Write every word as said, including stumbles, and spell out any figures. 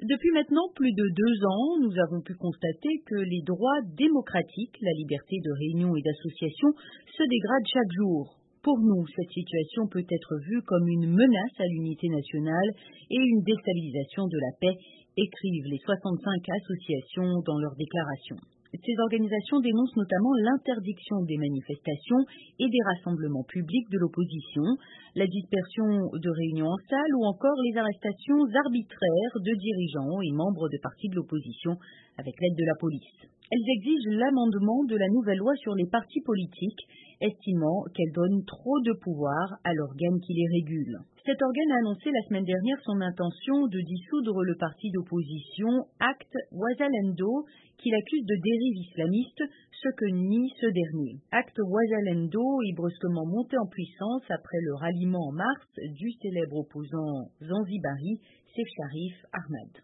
Depuis maintenant plus de deux ans, nous avons pu constater que les droits démocratiques, la liberté de réunion et d'association, se dégradent chaque jour. Pour nous, cette situation peut être vue comme une menace à l'unité nationale et une déstabilisation de la paix, écrivent les soixante-cinq associations dans leur déclaration. Ces organisations dénoncent notamment l'interdiction des manifestations et des rassemblements publics de l'opposition, la dispersion de réunions en salle ou encore les arrestations arbitraires de dirigeants et membres de partis de l'opposition avec l'aide de la police. Elles exigent l'amendement de la nouvelle loi sur les partis politiques, estimant qu'elle donne trop de pouvoir à l'organe qui les régule. Cet organe a annoncé la semaine dernière son intention de dissoudre le parti d'opposition Acte Ouazalendo, qu'il accuse de dérive islamiste, ce que nie ce dernier. Acte Ouazalendo est brusquement monté en puissance après le ralliement en mars du célèbre opposant Zanzibari, Seif Sharif Ahmad.